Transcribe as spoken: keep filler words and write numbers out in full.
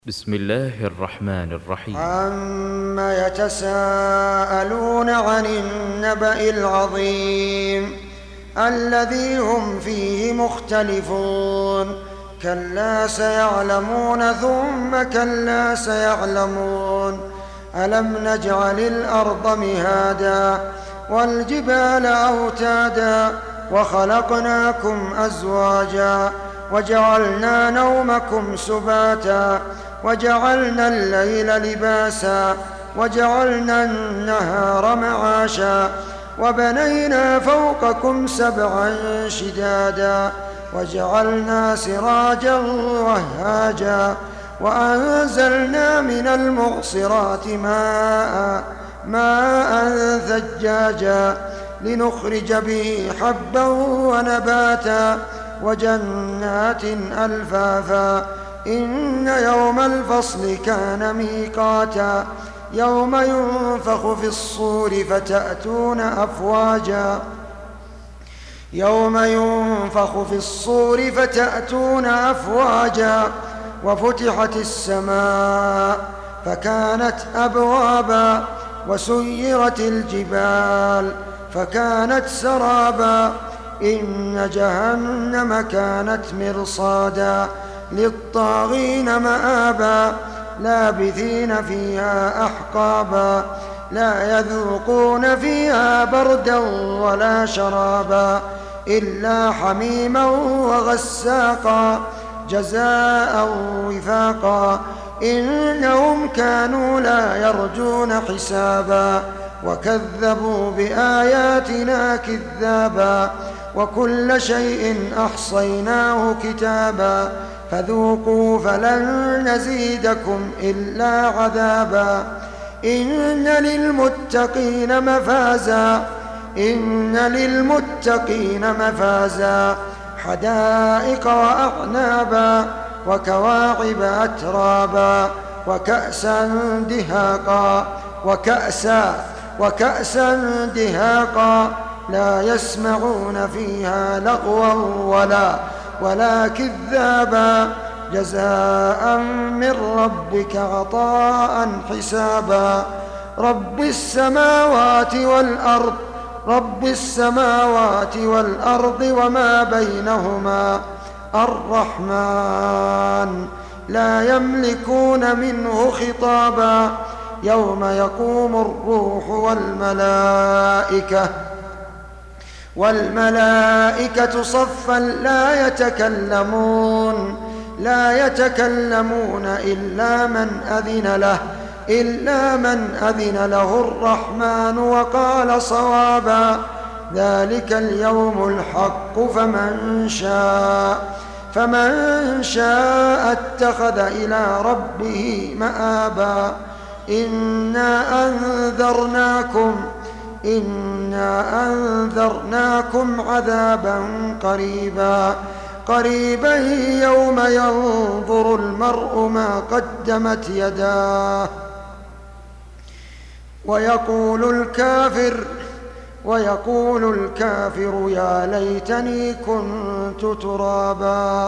بسم الله الرحمن الرحيم. عما يتساءلون عن النبأ العظيم الذي هم فيه مختلفون كلا سيعلمون ثم كلا سيعلمون ألم نجعل الأرض مهادا والجبال أوتادا وخلقناكم أزواجا وجعلنا نومكم سباتا وجعلنا الليل لباسا وجعلنا النهار معاشا وبنينا فوقكم سبعا شدادا وجعلنا سراجا وهاجا وأنزلنا من المعصرات ماء ماء ثجاجا لنخرج به حبا ونباتا وجنات ألفافا إن يوم الفصل كان ميقاتا يوم ينفخ في الصور فتأتون أفواجا يوم ينفخ في الصور فتأتون أفواجا وفتحت السماء فكانت أبوابا وسيرت الجبال فكانت سرابا إن جهنم كانت مرصادا للطاغين مآبا لابثين فيها أحقابا لا يذوقون فيها بردا ولا شرابا إلا حميما وغساقا جزاء وفاقا إنهم كانوا لا يرجون حسابا وكذبوا بآياتنا كذابا وكل شيء أحصيناه كتابا فذوقوا فلن نزيدكم إلا عذابا إن للمتقين مفازا إن للمتقين مفازا حدائق وأعنابا وكواعب أترابا وكأسا دهاقا وكأسا وكأسا دهاقا لا يسمعون فيها لغوا ولا ولا كذابا جزاء من ربك عطاء حسابا رب السماوات والأرض رب السماوات والأرض وما بينهما الرحمن لا يملكون منه خطابا يوم يقوم الروح والملائكة والملائكة صفا لا يتكلمون لا يتكلمون إلا من أذن له إلا من أذن له الرحمن وقال صوابا ذلك اليوم الحق فمن شاء فمن شاء اتخذ إلى ربه مآبا إنا أنذرناكم إنا أنذرناكم عذابا قريبا قريبا يوم ينظر المرء ما قدمت يداه ويقول الكافر ويقول الكافر يا ليتني كنت ترابا.